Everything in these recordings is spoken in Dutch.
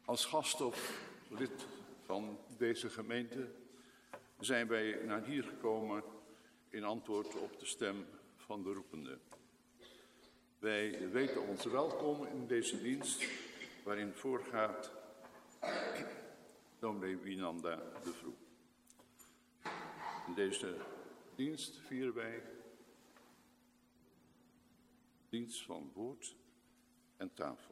Als gast of lid van deze gemeente zijn wij naar hier gekomen in antwoord op de stem van de roepende. Wij weten ons welkom in deze dienst waarin voorgaat dominee Winanda de Vroe. In deze dienst vieren wij dienst van woord en tafel.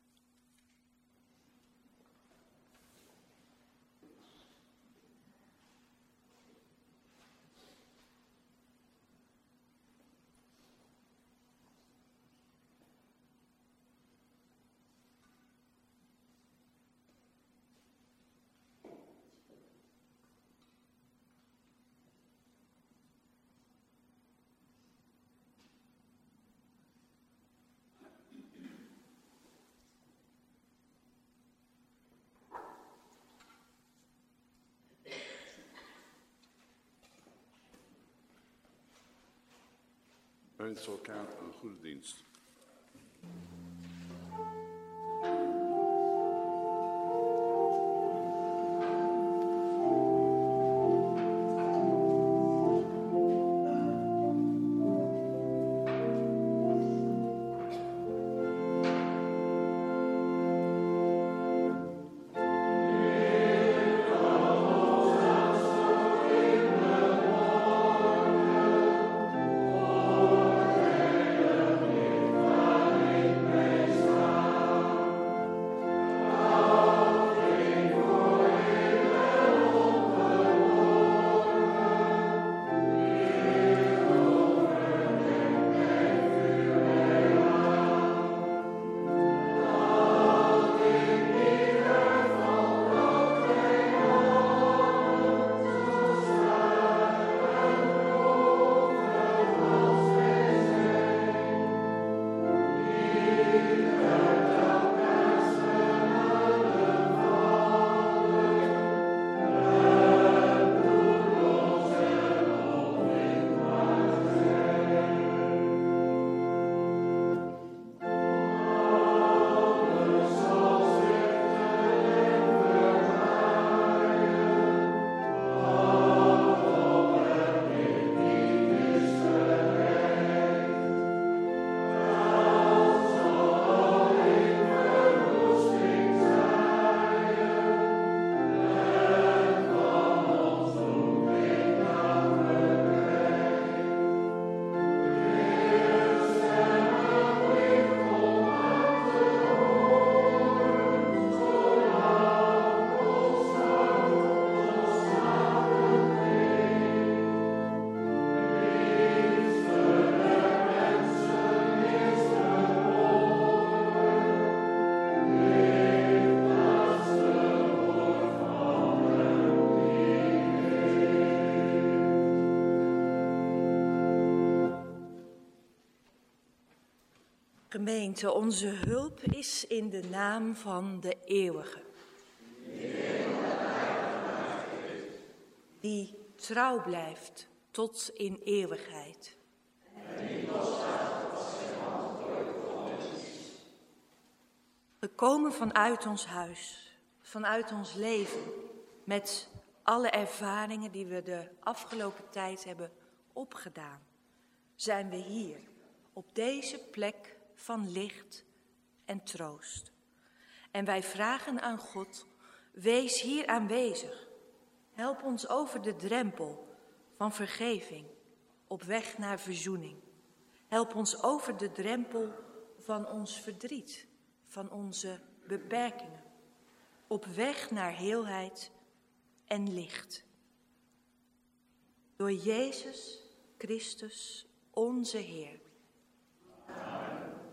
We wensen elkaar een goede dienst. Gemeente, onze hulp is in de naam van de Eeuwige. Die trouw blijft tot in eeuwigheid. Gekomen vanuit ons huis, vanuit ons leven, met alle ervaringen die we de afgelopen tijd hebben opgedaan, zijn we hier, op deze plek van licht en troost. En wij vragen aan God, wees hier aanwezig. Help ons over de drempel van vergeving, op weg naar verzoening. Help ons over de drempel van ons verdriet, van onze beperkingen, op weg naar heelheid en licht. Door Jezus Christus, onze Heer. Amen.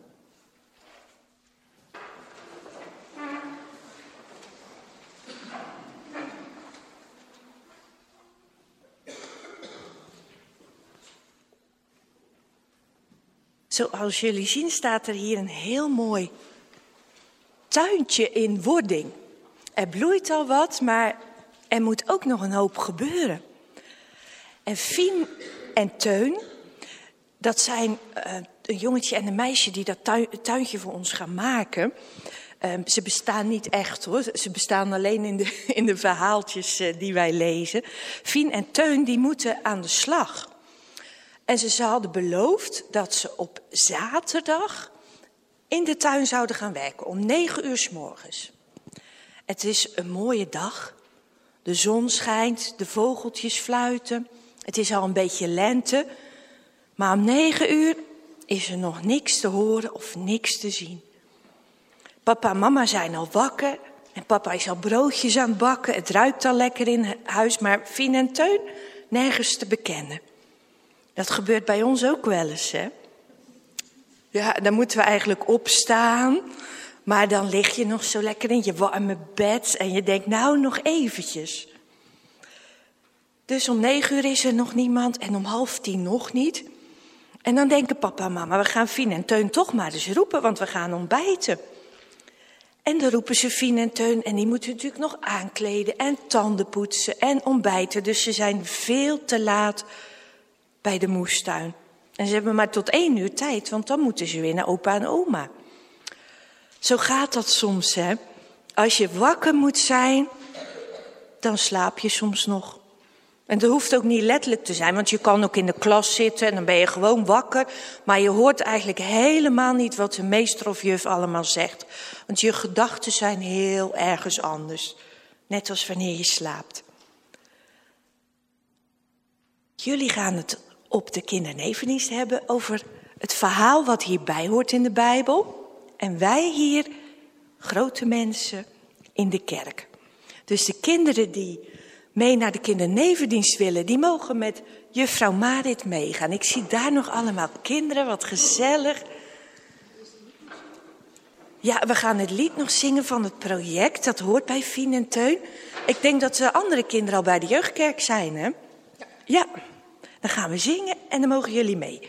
Zoals jullie zien staat er hier een heel mooi tuintje in wording. Er bloeit al wat, maar er moet ook nog een hoop gebeuren. En Fien en Teun, dat zijn een jongetje en een meisje die dat tuintje voor ons gaan maken. Ze bestaan niet echt hoor, ze bestaan alleen in de verhaaltjes die wij lezen. Fien en Teun die moeten aan de slag. En ze hadden beloofd dat ze op zaterdag in de tuin zouden gaan werken om 9 uur 's morgens. Het is een mooie dag. De zon schijnt, de vogeltjes fluiten. Het is al een beetje lente. Maar om 9 uur is er nog niks te horen of niks te zien. Papa en mama zijn al wakker. En papa is al broodjes aan het bakken. Het ruikt al lekker in huis. Maar Fien en Teun nergens te bekennen. Dat gebeurt bij ons ook wel eens, hè? Ja, dan moeten we eigenlijk opstaan. Maar dan lig je nog zo lekker in je warme bed. En je denkt, nou, nog eventjes. Dus om 9 uur is er nog niemand. En om 9:30 nog niet. En dan denken papa en mama, we gaan Fien en Teun toch maar eens roepen. Want we gaan ontbijten. En dan roepen ze Fien en Teun. En die moeten natuurlijk nog aankleden. En tanden poetsen. En ontbijten. Dus ze zijn veel te laat bij de moestuin. En ze hebben maar tot 1 uur tijd, want dan moeten ze weer naar opa en oma. Zo gaat dat soms, hè. Als je wakker moet zijn, dan slaap je soms nog. En dat hoeft ook niet letterlijk te zijn, want je kan ook in de klas zitten en dan ben je gewoon wakker. Maar je hoort eigenlijk helemaal niet wat de meester of juf allemaal zegt. Want je gedachten zijn heel ergens anders. Net als wanneer je slaapt. Jullie gaan het op de kindernevendienst hebben over het verhaal wat hierbij hoort in de Bijbel. En wij hier, grote mensen, in de kerk. Dus de kinderen die mee naar de kindernevendienst willen, die mogen met juffrouw Marit meegaan. Ik zie daar nog allemaal kinderen, wat gezellig. Ja, we gaan het lied nog zingen van het project, dat hoort bij Fien en Teun. Ik denk dat de andere kinderen al bij de jeugdkerk zijn, hè? Ja. Dan gaan we zingen en dan mogen jullie mee.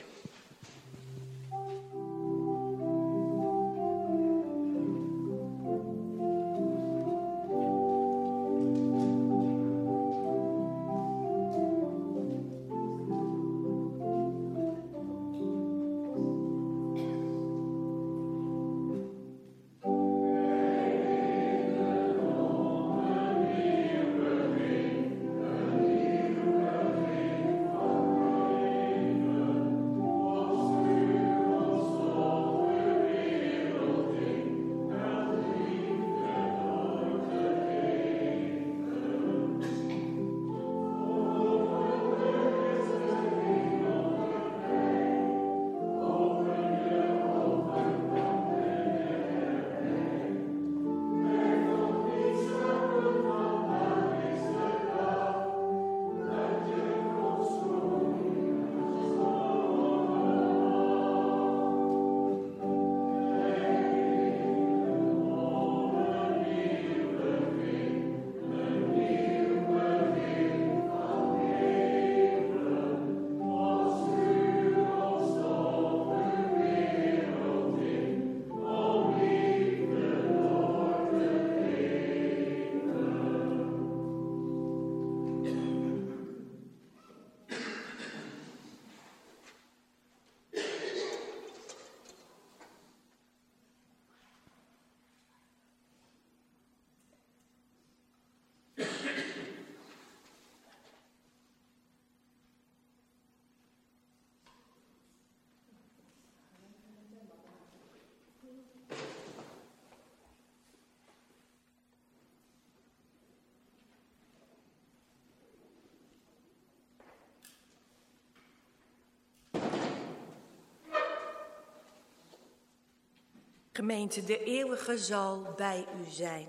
Gemeente, de eeuwige zal bij u zijn.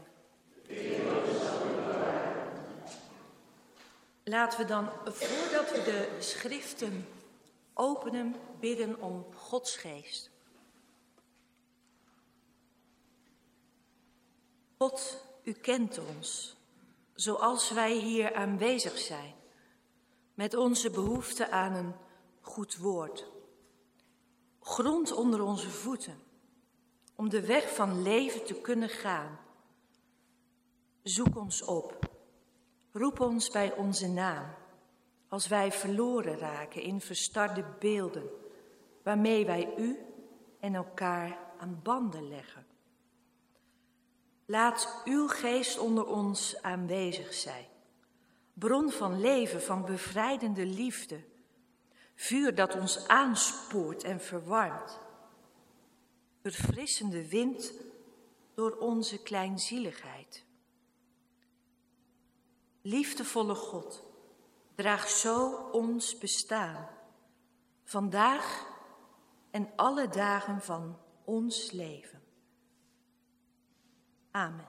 Laten we dan, voordat we de schriften openen, bidden om Gods geest. God, u kent ons, zoals wij hier aanwezig zijn, met onze behoefte aan een goed woord. Grond onder onze voeten, om de weg van leven te kunnen gaan. Zoek ons op, roep ons bij onze naam, als wij verloren raken in verstarde beelden, waarmee wij u en elkaar aan banden leggen. Laat uw geest onder ons aanwezig zijn. Bron van leven, van bevrijdende liefde. Vuur dat ons aanspoort en verwarmt. Verfrissende wind door onze kleinzieligheid. Liefdevolle God, draag zo ons bestaan. Vandaag en alle dagen van ons leven. Amen.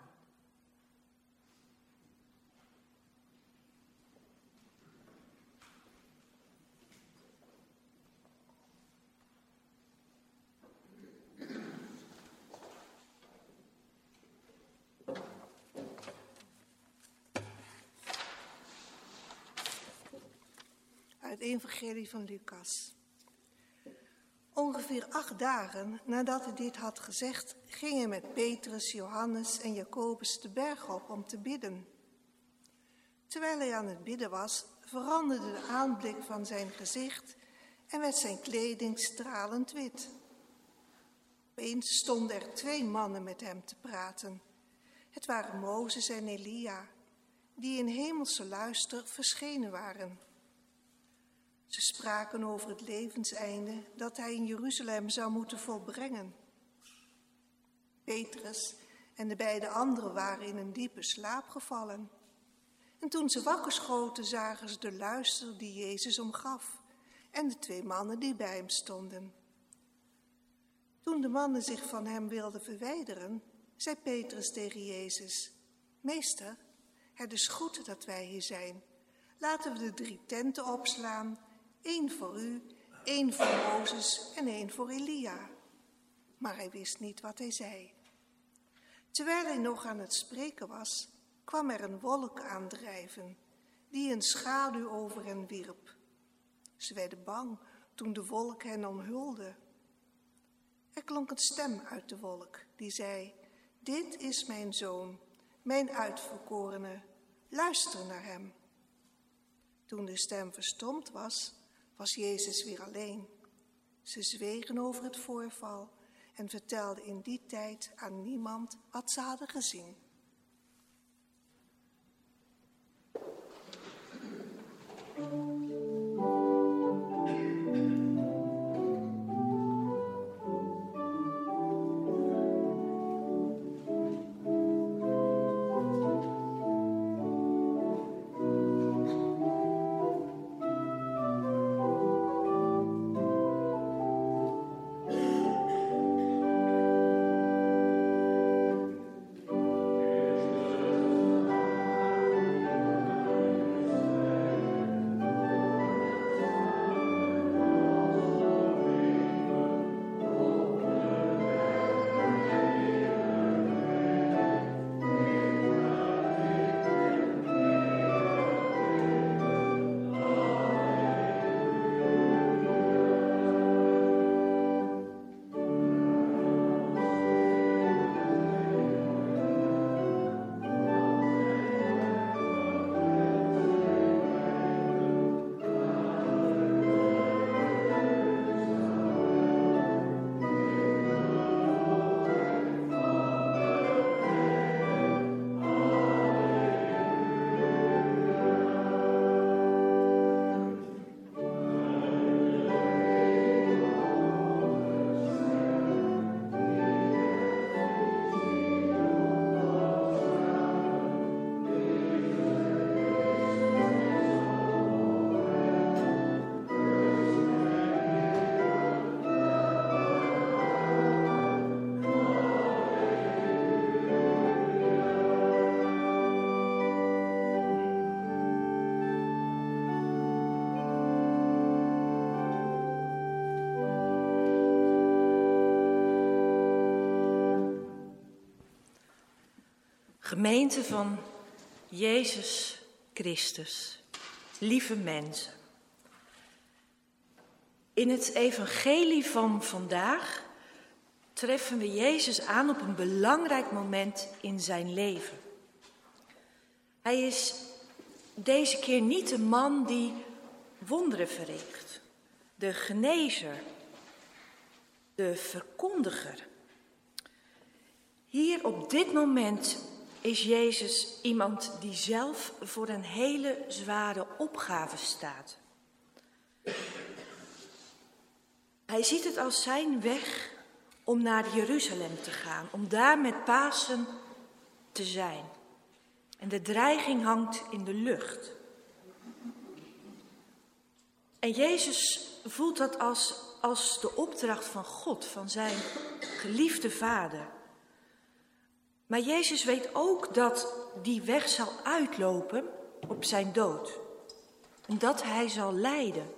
Uit het Evangelie van Lucas. Ongeveer 8 dagen nadat hij dit had gezegd, ging hij met Petrus, Johannes en Jacobus de berg op om te bidden. Terwijl hij aan het bidden was, veranderde de aanblik van zijn gezicht en werd zijn kleding stralend wit. Opeens stonden er 2 mannen met hem te praten. Het waren Mozes en Elia, die in hemelse luister verschenen waren. Ze spraken over het levenseinde dat hij in Jeruzalem zou moeten volbrengen. Petrus en de beide anderen waren in een diepe slaap gevallen. En toen ze wakker schoten, zagen ze de luister die Jezus omgaf en de 2 mannen die bij hem stonden. Toen de mannen zich van hem wilden verwijderen, zei Petrus tegen Jezus: Meester, het is goed dat wij hier zijn. Laten we de 3 tenten opslaan. 1 voor u, 1 voor Mozes en 1 voor Elia. Maar hij wist niet wat hij zei. Terwijl hij nog aan het spreken was, kwam er een wolk aandrijven, die een schaduw over hen wierp. Ze werden bang toen de wolk hen omhulde. Er klonk een stem uit de wolk, die zei: Dit is mijn zoon, mijn uitverkorene, luister naar hem. Toen de stem verstomd was, was Jezus weer alleen. Ze zwegen over het voorval en vertelden in die tijd aan niemand wat ze hadden gezien. Gemeente van Jezus Christus, lieve mensen. In het evangelie van vandaag treffen we Jezus aan op een belangrijk moment in zijn leven. Hij is deze keer niet de man die wonderen verricht, de genezer, de verkondiger. Hier op dit moment is Jezus iemand die zelf voor een hele zware opgave staat. Hij ziet het als zijn weg om naar Jeruzalem te gaan, om daar met Pasen te zijn. En de dreiging hangt in de lucht. En Jezus voelt dat als de opdracht van God, van zijn geliefde Vader. Maar Jezus weet ook dat die weg zal uitlopen op zijn dood. En dat hij zal lijden.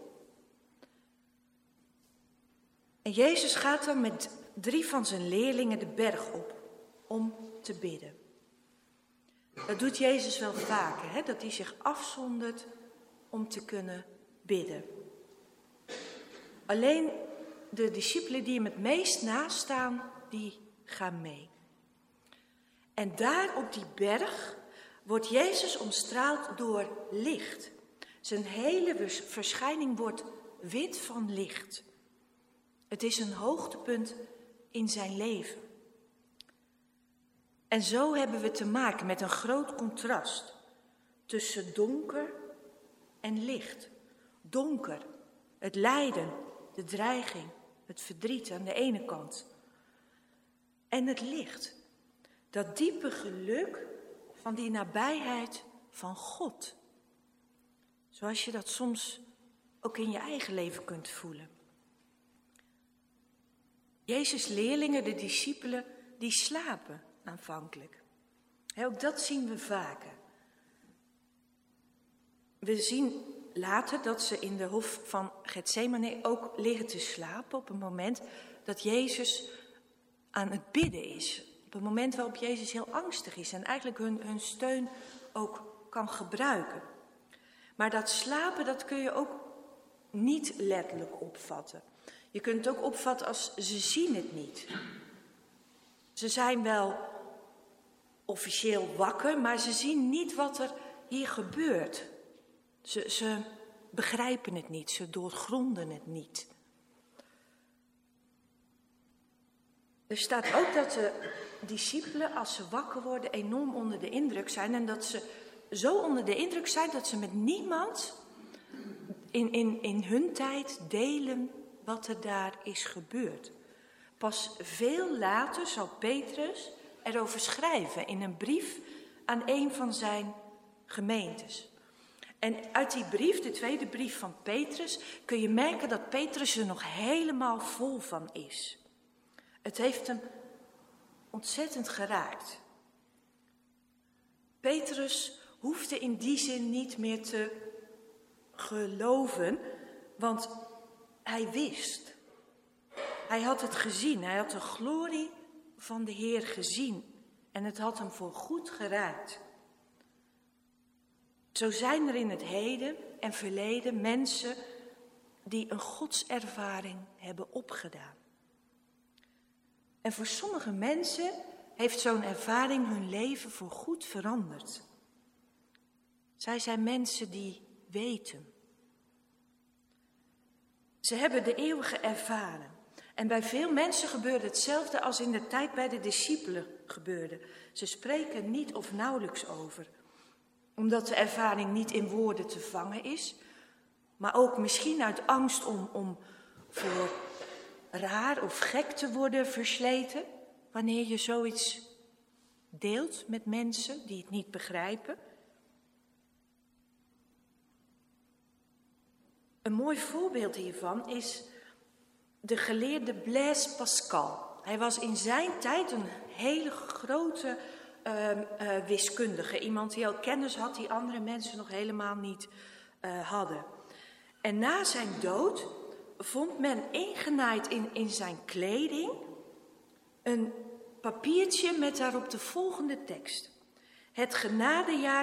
En Jezus gaat dan met 3 van zijn leerlingen de berg op om te bidden. Dat doet Jezus wel vaker, hè? Dat hij zich afzondert om te kunnen bidden. Alleen de discipelen die hem het meest naast staan, die gaan mee. En daar op die berg wordt Jezus omstraald door licht. Zijn hele verschijning wordt wit van licht. Het is een hoogtepunt in zijn leven. En zo hebben we te maken met een groot contrast tussen donker en licht. Donker, het lijden, de dreiging, het verdriet aan de ene kant. En het licht, dat diepe geluk van die nabijheid van God. Zoals je dat soms ook in je eigen leven kunt voelen. Jezus' leerlingen, de discipelen, die slapen aanvankelijk. Ook dat zien we vaker. We zien later dat ze in de hof van Getsemane ook liggen te slapen op het moment dat Jezus aan het bidden is. Op het moment waarop Jezus heel angstig is en eigenlijk hun steun ook kan gebruiken. Maar dat slapen, dat kun je ook niet letterlijk opvatten. Je kunt het ook opvatten als ze zien het niet. Ze zijn wel officieel wakker, maar ze zien niet wat er hier gebeurt. Ze begrijpen het niet, ze doorgronden het niet. Er staat ook dat de discipelen, als ze wakker worden, enorm onder de indruk zijn. En dat ze zo onder de indruk zijn dat ze met niemand in hun tijd delen wat er daar is gebeurd. Pas veel later zal Petrus erover schrijven in een brief aan een van zijn gemeentes. En uit die brief, de tweede brief van Petrus, kun je merken dat Petrus er nog helemaal vol van is. Het heeft hem ontzettend geraakt. Petrus hoefde in die zin niet meer te geloven, want hij wist. Hij had het gezien, hij had de glorie van de Heer gezien en het had hem voor goed geraakt. Zo zijn er in het heden en verleden mensen die een godservaring hebben opgedaan. En voor sommige mensen heeft zo'n ervaring hun leven voorgoed veranderd. Zij zijn mensen die weten. Ze hebben de eeuwige ervaren. En bij veel mensen gebeurde hetzelfde als in de tijd bij de discipelen gebeurde. Ze spreken niet of nauwelijks over, omdat de ervaring niet in woorden te vangen is, maar ook misschien uit angst om voor raar of gek te worden versleten, wanneer je zoiets deelt met mensen die het niet begrijpen. Een mooi voorbeeld hiervan is de geleerde Blaise Pascal. Hij was in zijn tijd een hele grote wiskundige. Iemand die al kennis had die andere mensen nog helemaal niet hadden. En na zijn dood vond men ingenaaid in zijn kleding een papiertje met daarop de volgende tekst. Het genadejaar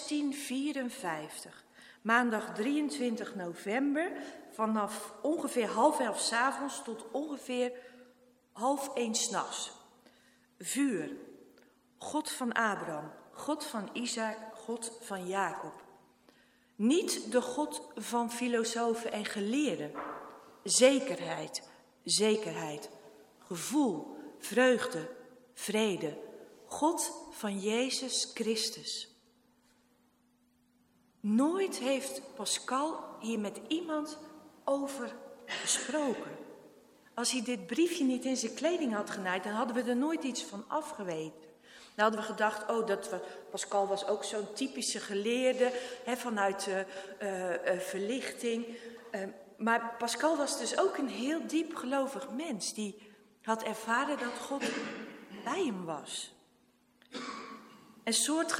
1654. Maandag 23 november, vanaf ongeveer 12:30 's avonds tot ongeveer 12:30 's nachts. Vuur, God van Abraham, God van Isaac, God van Jacob. Niet de God van filosofen en geleerden. Zekerheid, zekerheid, gevoel, vreugde, vrede, God van Jezus Christus. Nooit heeft Pascal hier met iemand over gesproken. Als hij dit briefje niet in zijn kleding had genaaid, dan hadden we er nooit iets van afgeweten. Dan hadden we gedacht, Pascal was ook zo'n typische geleerde, vanuit verlichting. Maar Pascal was dus ook een heel diep gelovig mens. Die had ervaren dat God bij hem was. En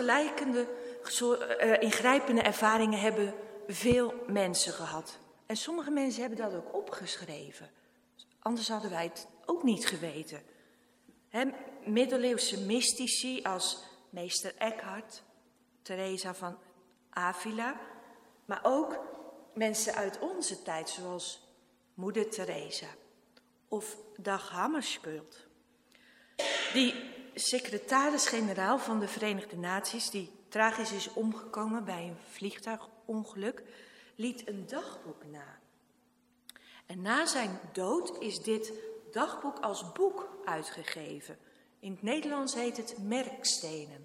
ingrijpende ervaringen hebben veel mensen gehad. En sommige mensen hebben dat ook opgeschreven. Anders hadden wij het ook niet geweten. Middeleeuwse mystici als meester Eckhart, Teresa van Avila, maar ook mensen uit onze tijd zoals moeder Teresa of Dag Hammarskjöld. Die secretaris-generaal van de Verenigde Naties, die tragisch is omgekomen bij een vliegtuigongeluk, liet een dagboek na. En na zijn dood is dit dagboek als boek uitgegeven. In het Nederlands heet het Merkstenen.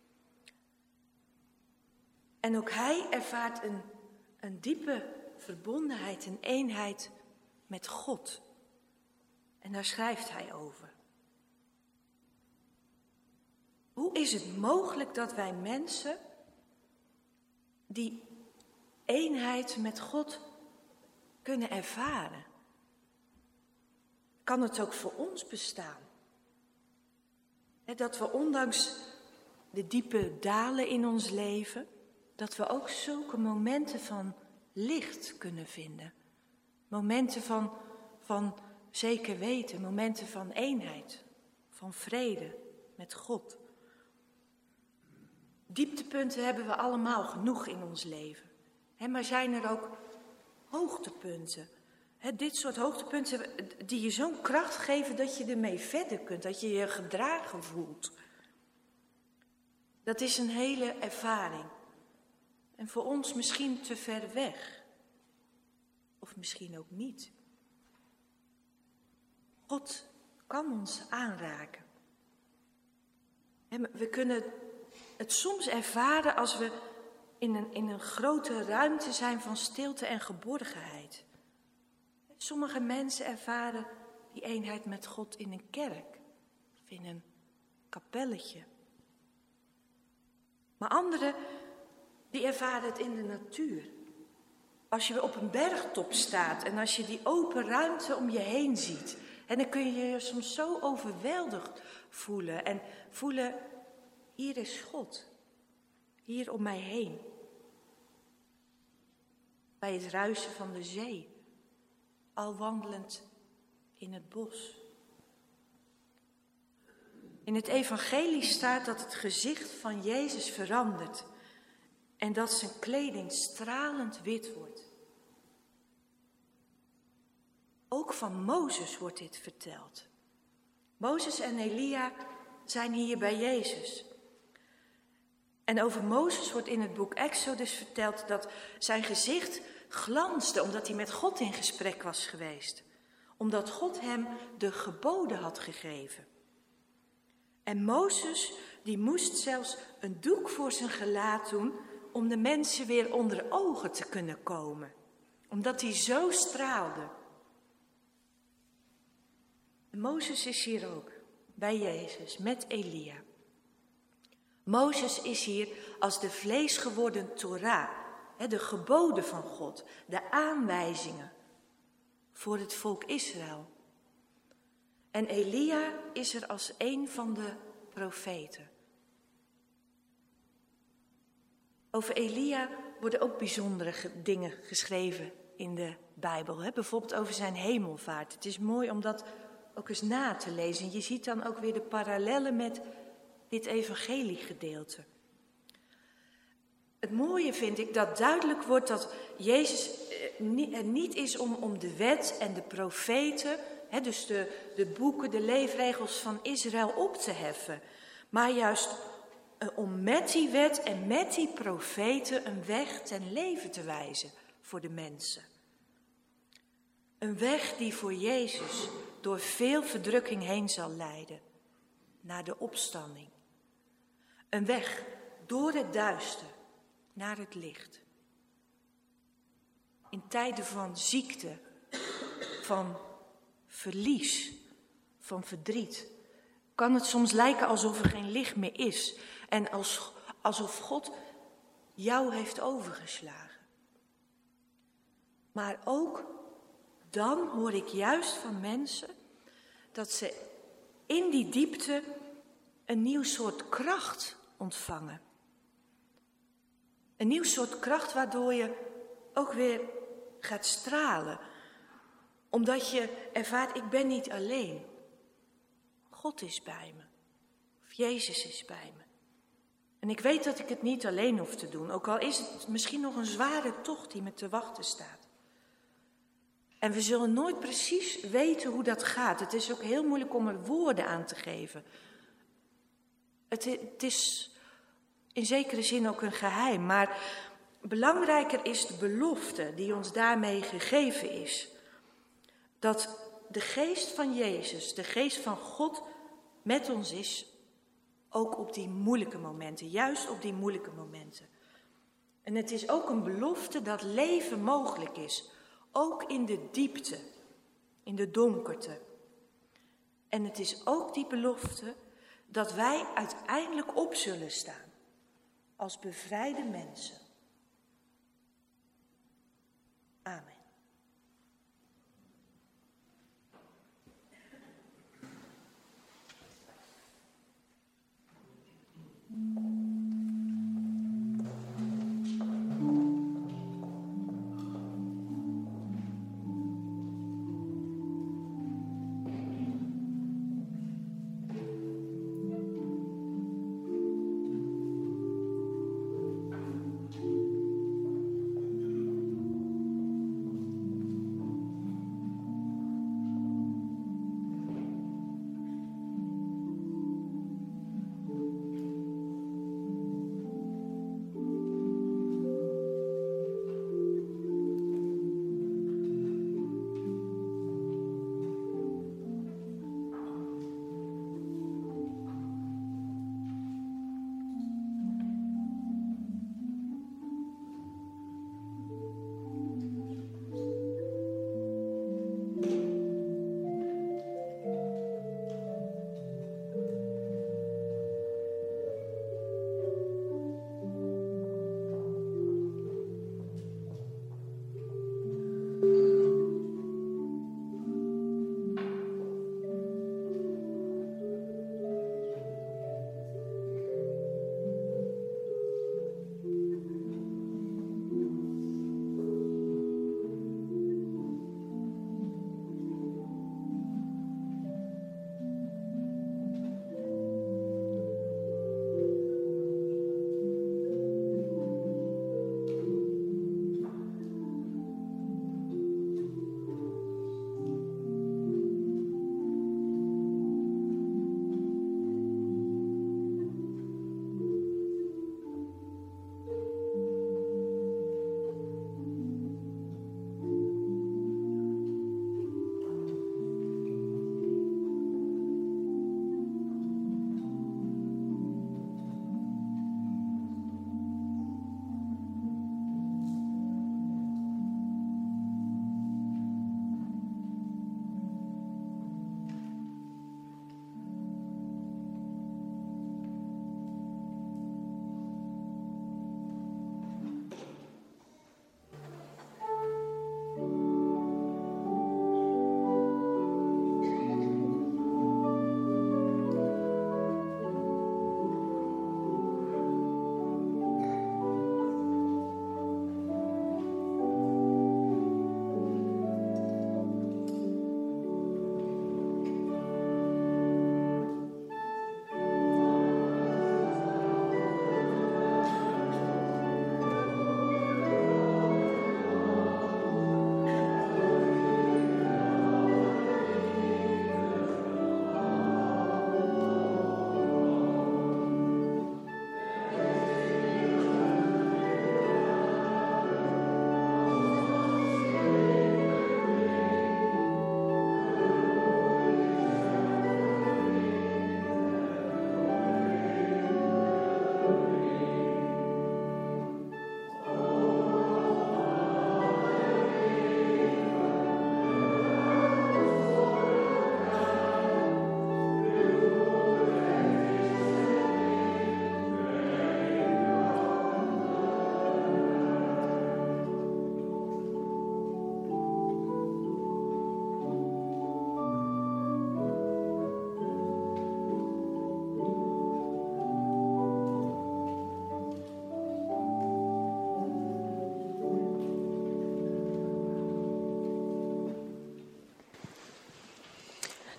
En ook hij ervaart een diepe verbondenheid, een eenheid met God. En daar schrijft hij over. Hoe is het mogelijk dat wij mensen die eenheid met God kunnen ervaren? Kan het ook voor ons bestaan? Dat we ondanks de diepe dalen in ons leven, dat we ook zulke momenten van licht kunnen vinden. Momenten van zeker weten, momenten van eenheid, van vrede met God. Dieptepunten hebben we allemaal genoeg in ons leven. Maar zijn er ook hoogtepunten? Dit soort hoogtepunten die je zo'n kracht geven dat je ermee verder kunt, dat je je gedragen voelt. Dat is een hele ervaring. En voor ons misschien te ver weg. Of misschien ook niet. God kan ons aanraken. We kunnen het soms ervaren als we in een grote ruimte zijn van stilte en geborgenheid. Sommige mensen ervaren die eenheid met God in een kerk of in een kapelletje. Maar anderen die ervaren het in de natuur. Als je op een bergtop staat en als je die open ruimte om je heen ziet. En dan kun je je soms zo overweldigd voelen. En voelen, hier is God. Hier om mij heen. Bij het ruisen van de zee. Al wandelend in het bos. In het evangelie staat dat het gezicht van Jezus verandert. En dat zijn kleding stralend wit wordt. Ook van Mozes wordt dit verteld. Mozes en Elia zijn hier bij Jezus. En over Mozes wordt in het boek Exodus verteld dat zijn gezicht glansde omdat hij met God in gesprek was geweest. Omdat God hem de geboden had gegeven. En Mozes die moest zelfs een doek voor zijn gelaat doen om de mensen weer onder ogen te kunnen komen. Omdat hij zo straalde. En Mozes is hier ook, bij Jezus, met Elia. Mozes is hier als de vleesgeworden Torah, de geboden van God, de aanwijzingen voor het volk Israël. En Elia is er als een van de profeten. Over Elia worden ook bijzondere dingen geschreven in de Bijbel. Bijvoorbeeld over zijn hemelvaart. Het is mooi om dat ook eens na te lezen. Je ziet dan ook weer de parallellen met dit evangeliegedeelte. Het mooie vind ik dat duidelijk wordt dat Jezus niet is om de wet en de profeten, dus de boeken, de leefregels van Israël op te heffen. Maar juist om met die wet en met die profeten een weg ten leven te wijzen voor de mensen. Een weg die voor Jezus door veel verdrukking heen zal leiden. naar de opstanding. Een weg door het duister naar het licht. In tijden van ziekte, van verlies, van verdriet, kan het soms lijken alsof er geen licht meer is en alsof God jou heeft overgeslagen. Maar ook dan hoor ik juist van mensen dat ze in die diepte een nieuw soort kracht ontvangen. Een nieuw soort kracht waardoor je ook weer gaat stralen. Omdat je ervaart, ik ben niet alleen. God is bij me. Of Jezus is bij me. En ik weet dat ik het niet alleen hoef te doen. Ook al is het misschien nog een zware tocht die me te wachten staat. En we zullen nooit precies weten hoe dat gaat. Het is ook heel moeilijk om er woorden aan te geven. Het is in zekere zin ook een geheim. Maar belangrijker is de belofte die ons daarmee gegeven is. Dat de geest van Jezus, de geest van God met ons is. Ook op die moeilijke momenten, juist op die moeilijke momenten. En het is ook een belofte dat leven mogelijk is. Ook in de diepte, in de donkerte. En het is ook die belofte dat wij uiteindelijk op zullen staan. Als bevrijde mensen. Amen.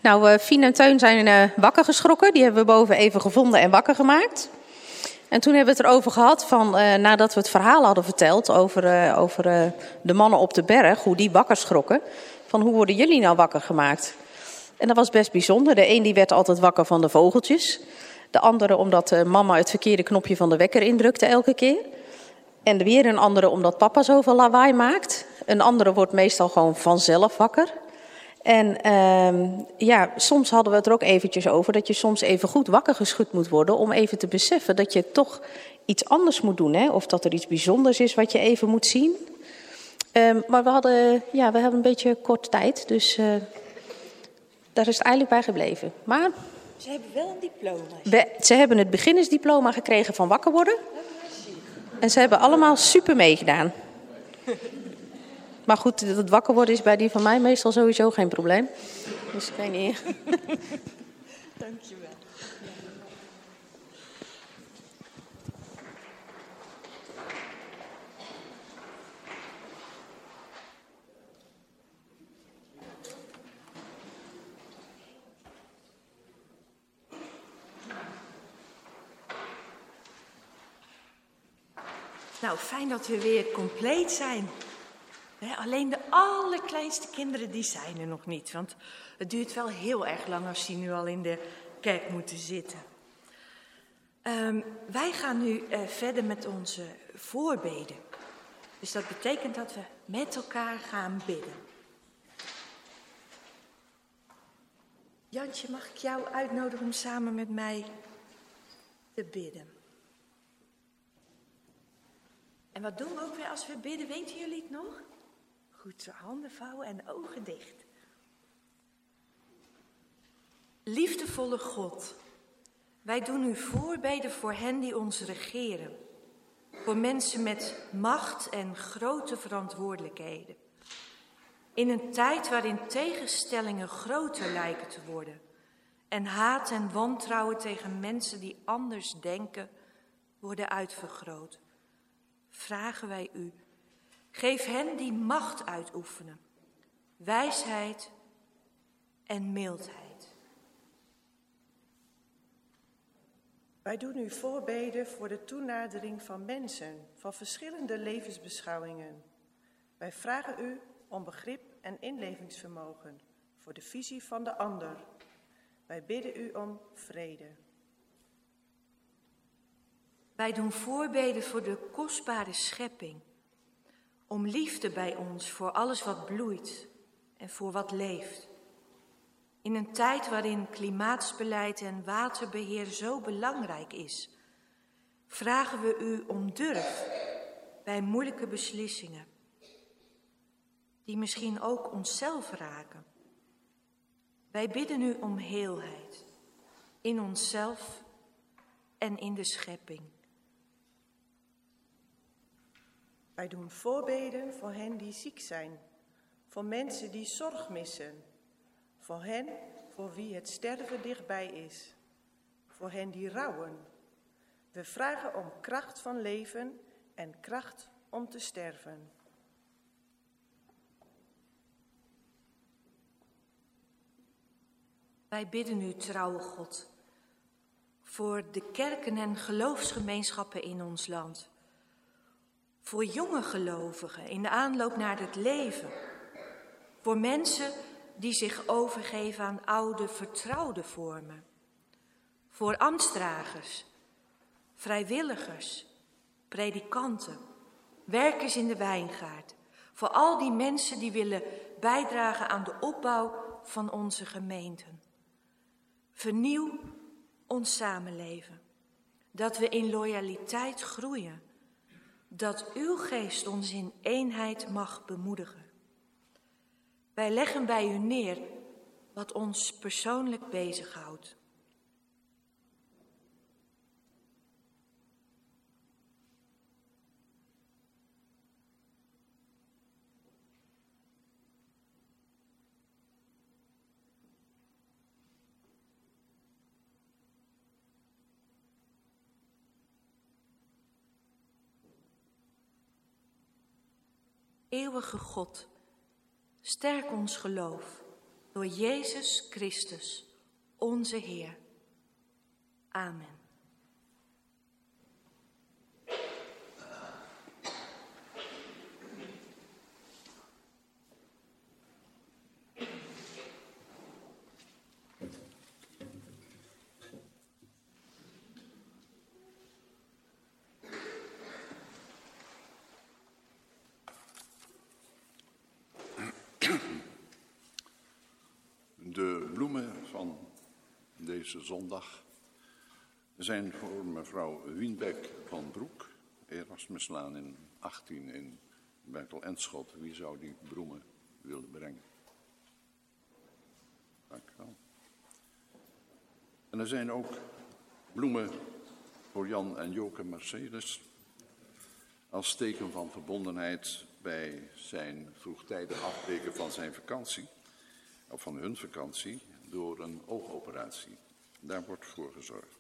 Nou, Fien en Teun zijn wakker geschrokken. Die hebben we boven even gevonden en wakker gemaakt. En toen hebben we het erover gehad van, nadat we het verhaal hadden verteld over de mannen op de berg, hoe die wakker schrokken, van hoe worden jullie nou wakker gemaakt? En dat was best bijzonder. De een die werd altijd wakker van de vogeltjes. De andere omdat mama het verkeerde knopje van de wekker indrukte elke keer. En weer een andere omdat papa zoveel lawaai maakt. Een andere wordt meestal gewoon vanzelf wakker. En soms hadden we het er ook eventjes over dat je soms even goed wakker geschud moet worden om even te beseffen dat je toch iets anders moet doen. Hè? Of dat er iets bijzonders is wat je even moet zien. Maar we hadden een beetje kort tijd, dus daar is het eigenlijk bij gebleven. Maar Ze hebben wel een diploma. ze hebben het beginnersdiploma gekregen van wakker worden. En ze hebben allemaal super meegedaan. Maar goed, dat wakker worden is bij die van mij meestal sowieso geen probleem. Dus ik weet niet. Dankjewel. Nou, fijn dat we weer compleet zijn. Alleen de allerkleinste kinderen die zijn er nog niet. Want het duurt wel heel erg lang als die nu al in de kerk moeten zitten. Wij gaan nu verder met onze voorbeden. Dus dat betekent dat we met elkaar gaan bidden. Jantje, mag ik jou uitnodigen om samen met mij te bidden? En wat doen we ook weer als we bidden? Weten jullie het nog? Goed, handen vouwen en ogen dicht. Liefdevolle God, wij doen u voorbeden voor hen die ons regeren. Voor mensen met macht en grote verantwoordelijkheden. In een tijd waarin tegenstellingen groter lijken te worden. En haat en wantrouwen tegen mensen die anders denken worden uitvergroot. Vragen wij u, geef hen die macht uitoefenen, wijsheid en mildheid. Wij doen u voorbeden voor de toenadering van mensen van verschillende levensbeschouwingen. Wij vragen u om begrip en inlevingsvermogen voor de visie van de ander. Wij bidden u om vrede. Wij doen voorbeden voor de kostbare schepping. Om liefde bij ons voor alles wat bloeit en voor wat leeft. In een tijd waarin klimaatsbeleid en waterbeheer zo belangrijk is, vragen we u om durf bij moeilijke beslissingen. Die misschien ook onszelf raken. Wij bidden u om heelheid in onszelf en in de schepping. Wij doen voorbeden voor hen die ziek zijn, voor mensen die zorg missen, voor hen voor wie het sterven dichtbij is, voor hen die rouwen. We vragen om kracht van leven en kracht om te sterven. Wij bidden u, trouwe God, voor de kerken en geloofsgemeenschappen in ons land. Voor jonge gelovigen in de aanloop naar het leven. Voor mensen die zich overgeven aan oude, vertrouwde vormen. Voor ambtsdragers, vrijwilligers, predikanten, werkers in de wijngaard. Voor al die mensen die willen bijdragen aan de opbouw van onze gemeenten. Vernieuw ons samenleven, dat we in loyaliteit groeien. Dat uw geest ons in eenheid mag bemoedigen. Wij leggen bij u neer wat ons persoonlijk bezighoudt. Eeuwige God, sterk ons geloof door Jezus Christus, onze Heer. Amen. De bloemen van deze zondag zijn voor mevrouw Wienbeck van Broek, Erasmuslaan in 18 in Berkel-Enschot. Wie zou die bloemen willen brengen? Dank u wel. En er zijn ook bloemen voor Jan en Joke Mercedes als teken van verbondenheid bij zijn vroegtijdig afbreken van zijn vakantie, of van hun vakantie, door een oogoperatie. Daar wordt voor gezorgd.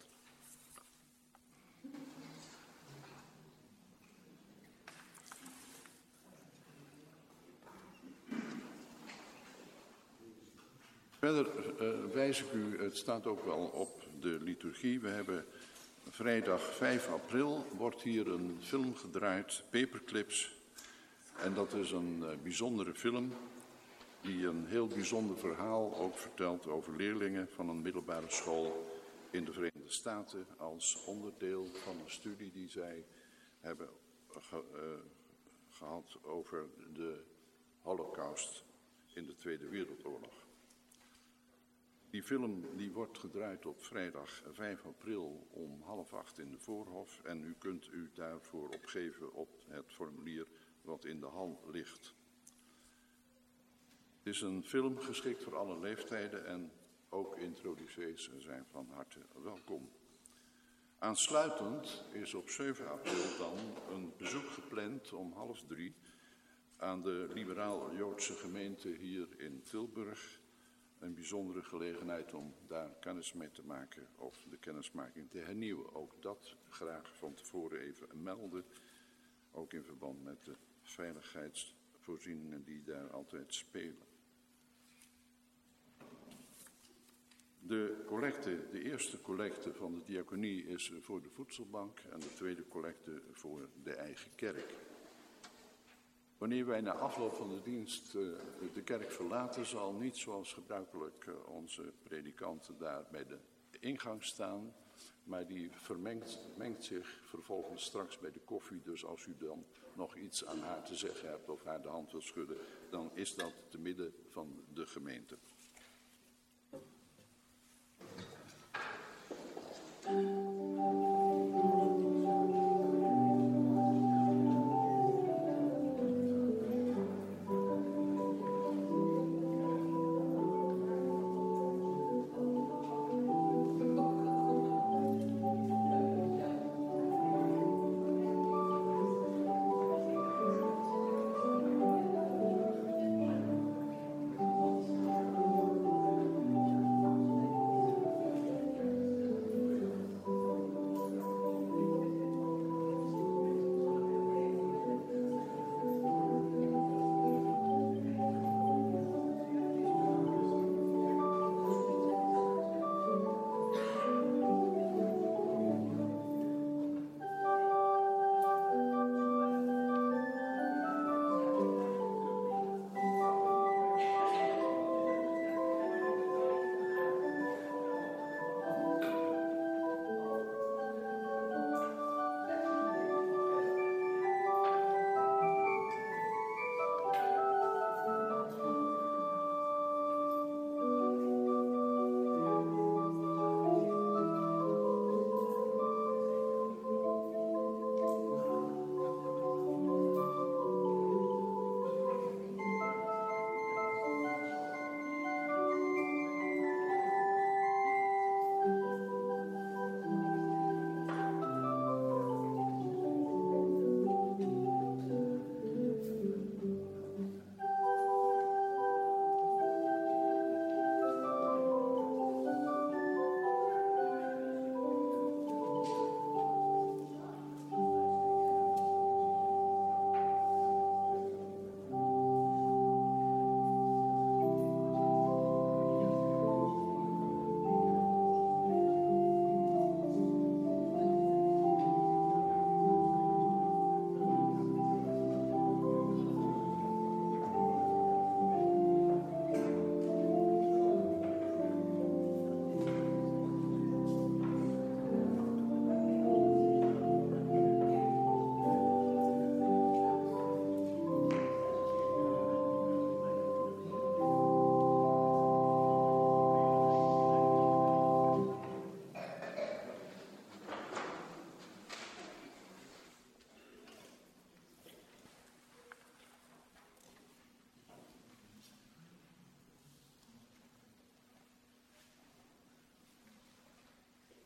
Verder wijs ik u, het staat ook wel op de liturgie. We hebben vrijdag 5 april, wordt hier een film gedraaid, Paperclips. En dat is een bijzondere film die een heel bijzonder verhaal ook vertelt over leerlingen van een middelbare school in de Verenigde Staten als onderdeel van een studie die zij hebben gehad over de Holocaust in de Tweede Wereldoorlog. Die film die wordt gedraaid op vrijdag 5 april om 7:30 in de Voorhof en u kunt u daarvoor opgeven op het formulier wat in de hal ligt. Het is een film geschikt voor alle leeftijden en ook introducees zijn van harte welkom. Aansluitend is op 7 april dan een bezoek gepland om 2:30 aan de liberaal-Joodse gemeente hier in Tilburg. Een bijzondere gelegenheid om daar kennis mee te maken of de kennismaking te hernieuwen. Ook dat graag van tevoren even melden, ook in verband met de veiligheidsvoorzieningen die daar altijd spelen. De eerste collecte van de diaconie is voor de voedselbank en de tweede collecte voor de eigen kerk. Wanneer wij na afloop van de dienst de kerk verlaten, zal niet zoals gebruikelijk onze predikanten daar bij de ingang staan, maar die mengt zich vervolgens straks bij de koffie. Dus als u dan nog iets aan haar te zeggen hebt of haar de hand wilt schudden, dan is dat te midden van de gemeente.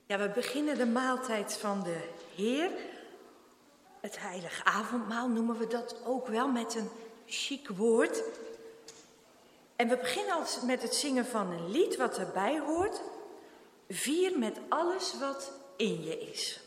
Ja, we beginnen de maaltijd van de Heer. Het heilige avondmaal noemen we dat ook wel met een chic woord. En we beginnen altijd met het zingen van een lied wat erbij hoort. Vier met alles wat in je is.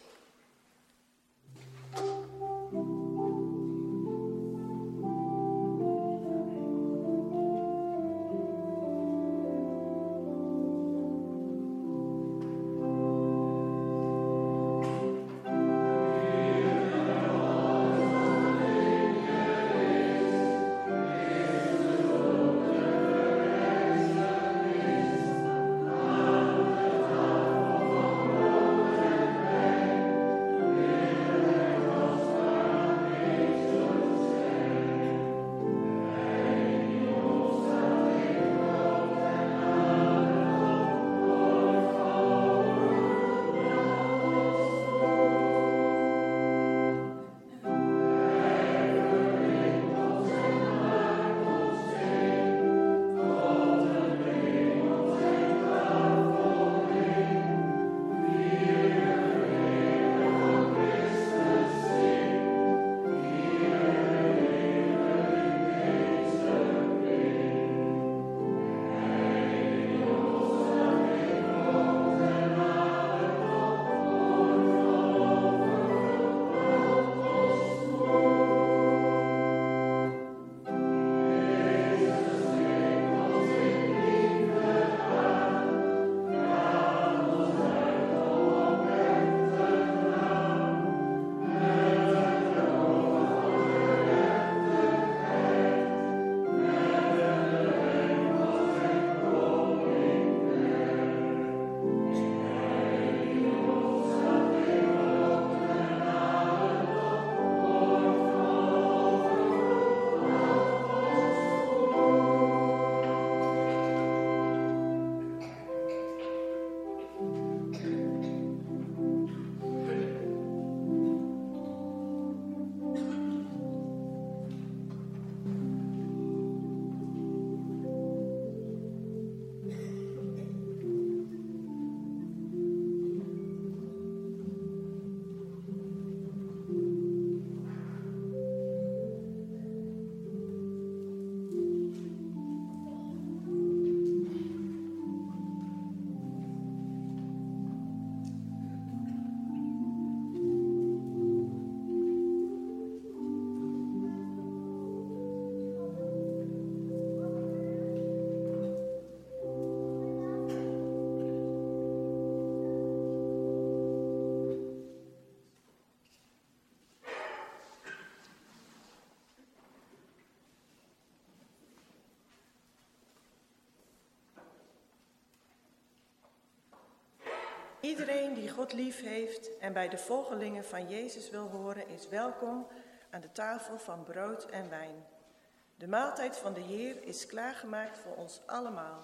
Iedereen die God lief heeft en bij de volgelingen van Jezus wil horen, is welkom aan de tafel van brood en wijn. De maaltijd van de Heer is klaargemaakt voor ons allemaal.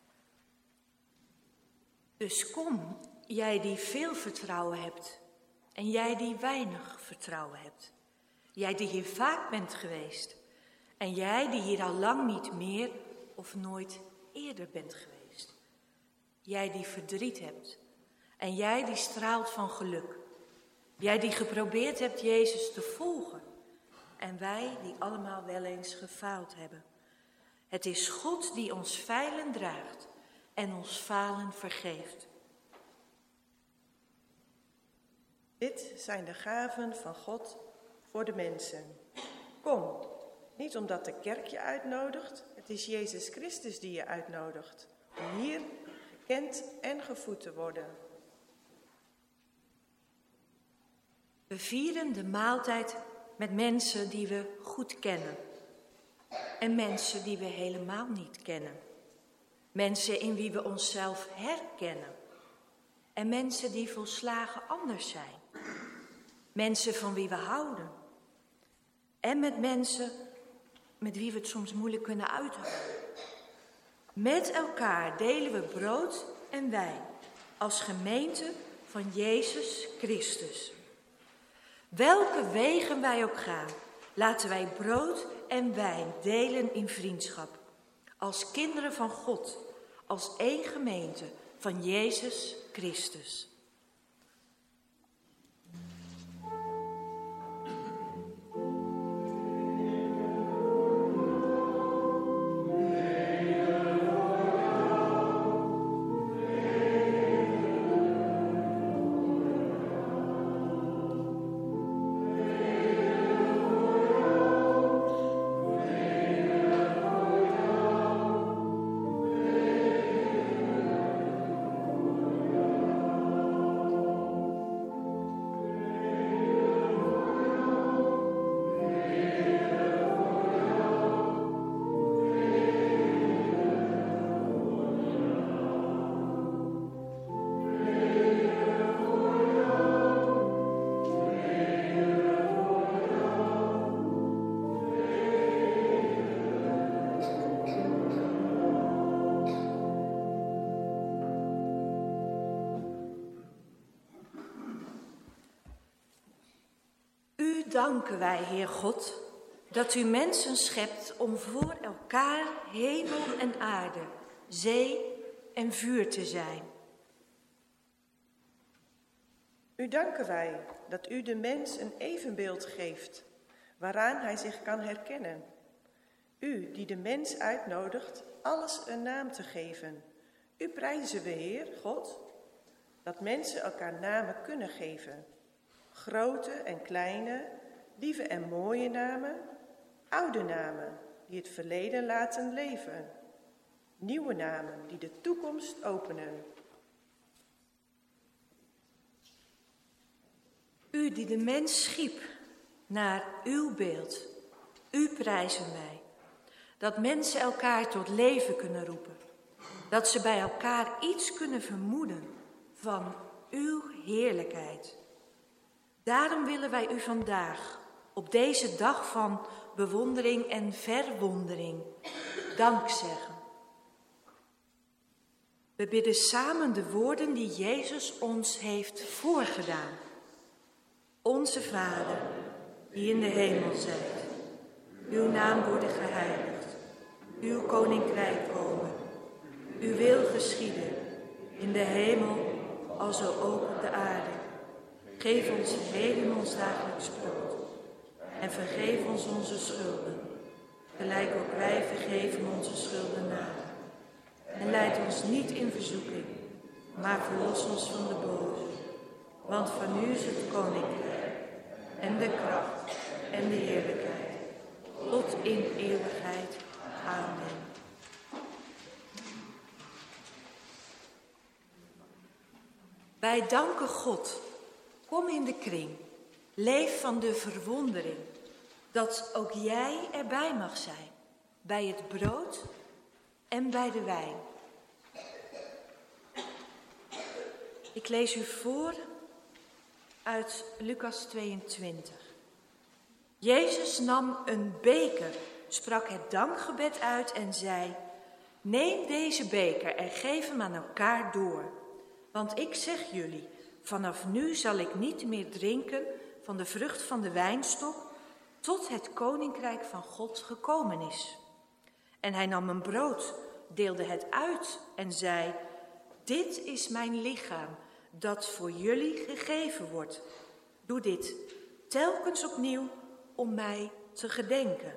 Dus kom, jij die veel vertrouwen hebt en jij die weinig vertrouwen hebt. Jij die hier vaak bent geweest en jij die hier al lang niet meer of nooit eerder bent geweest. Jij die verdriet hebt en jij die straalt van geluk. Jij die geprobeerd hebt Jezus te volgen en wij die allemaal wel eens gefaald hebben. Het is God die ons feilen draagt en ons falen vergeeft. Dit zijn de gaven van God voor de mensen. Kom, niet omdat de kerk je uitnodigt, het is Jezus Christus die je uitnodigt om hier gekend en gevoed te worden. We vieren de maaltijd met mensen die we goed kennen en mensen die we helemaal niet kennen. Mensen in wie we onszelf herkennen en mensen die volslagen anders zijn. Mensen van wie we houden en met mensen met wie we het soms moeilijk kunnen uithouden. Met elkaar delen we brood en wijn als gemeente van Jezus Christus. Welke wegen wij ook gaan, laten wij brood en wijn delen in vriendschap. Als kinderen van God, als één gemeente van Jezus Christus. danken wij, Heer God, dat u mensen schept om voor elkaar hemel en aarde, zee en vuur te zijn. U danken wij dat u de mens een evenbeeld geeft, waaraan hij zich kan herkennen. U die de mens uitnodigt alles een naam te geven. U prijzen we, Heer God, dat mensen elkaar namen kunnen geven. Grote en kleine, lieve en mooie namen, oude namen die het verleden laten leven. Nieuwe namen die de toekomst openen. U die de mens schiep naar uw beeld, u prijzen wij. Dat mensen elkaar tot leven kunnen roepen. Dat ze bij elkaar iets kunnen vermoeden van uw heerlijkheid. Daarom willen wij u vandaag, op deze dag van bewondering en verwondering, dank zeggen. We bidden samen de woorden die Jezus ons heeft voorgedaan. Onze Vader, die in de hemel zijt, uw naam worden geheiligd, uw koninkrijk komen, uw wil geschieden, in de hemel alzo ook op de aarde. Geef ons heden ons dagelijks brood en vergeef ons onze schulden, gelijk ook wij vergeven onze schuldenaren. En leid ons niet in verzoeking, maar verlos ons van de boze. Want van u is het koninkrijk en de kracht en de heerlijkheid, tot in eeuwigheid. Amen. Wij danken God. Kom in de kring. Leef van de verwondering dat ook jij erbij mag zijn. Bij het brood en bij de wijn. Ik lees u voor uit Lucas 22. Jezus nam een beker, sprak het dankgebed uit en zei: neem deze beker en geef hem aan elkaar door. Want ik zeg jullie, vanaf nu zal ik niet meer drinken van de vrucht van de wijnstok, tot het koninkrijk van God gekomen is. En hij nam een brood, deelde het uit en zei: dit is mijn lichaam, dat voor jullie gegeven wordt. Doe dit telkens opnieuw om mij te gedenken.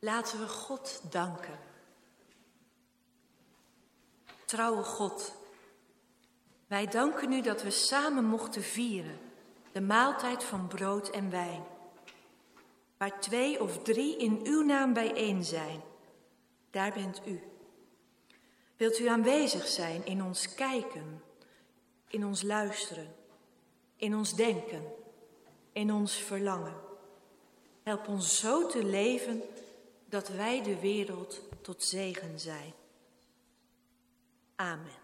Laten we God danken. Trouwe God, wij danken u dat we samen mochten vieren de maaltijd van brood en wijn. Waar 2 of 3 in uw naam bijeen zijn, daar bent u. Wilt u aanwezig zijn in ons kijken, in ons luisteren, in ons denken, in ons verlangen. Help ons zo te leven dat wij de wereld tot zegen zijn. Amen.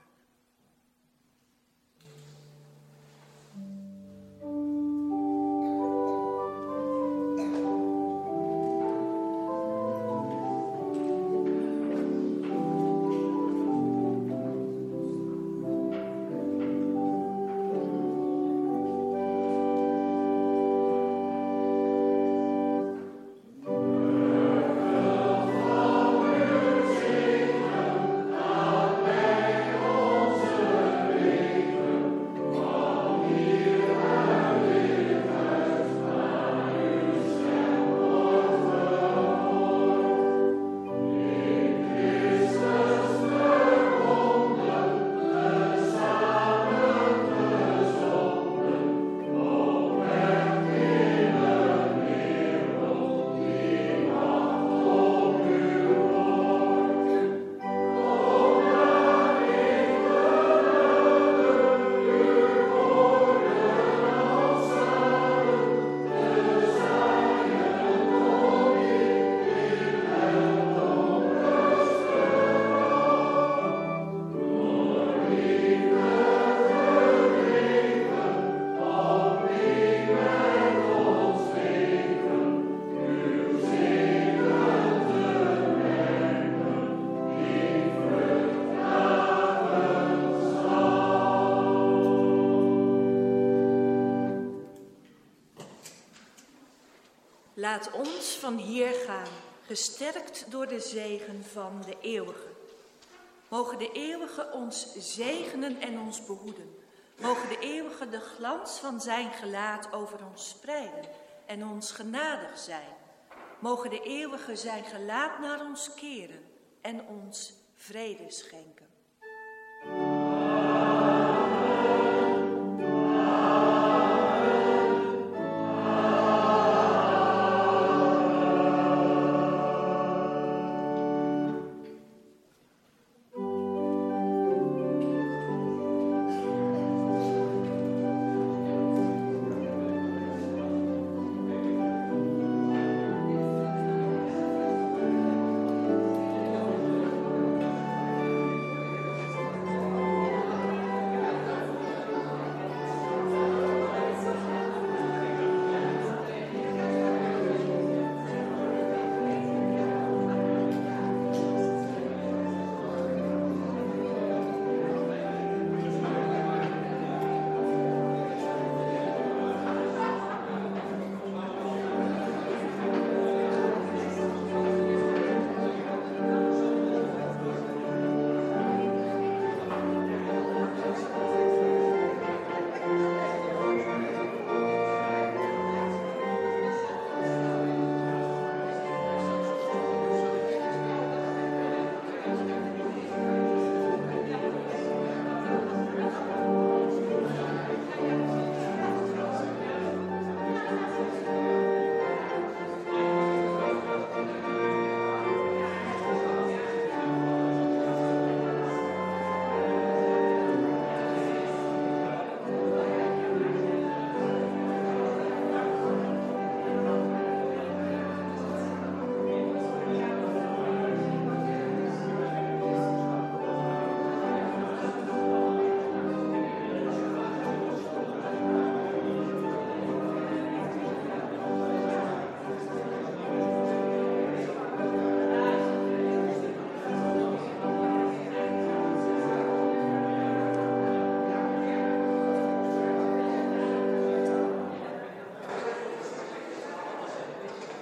Laat ons van hier gaan, gesterkt door de zegen van de Eeuwige. Mogen de Eeuwige ons zegenen en ons behoeden. Mogen de Eeuwige de glans van zijn gelaat over ons spreiden en ons genadig zijn. Mogen de Eeuwige zijn gelaat naar ons keren en ons vrede schenken.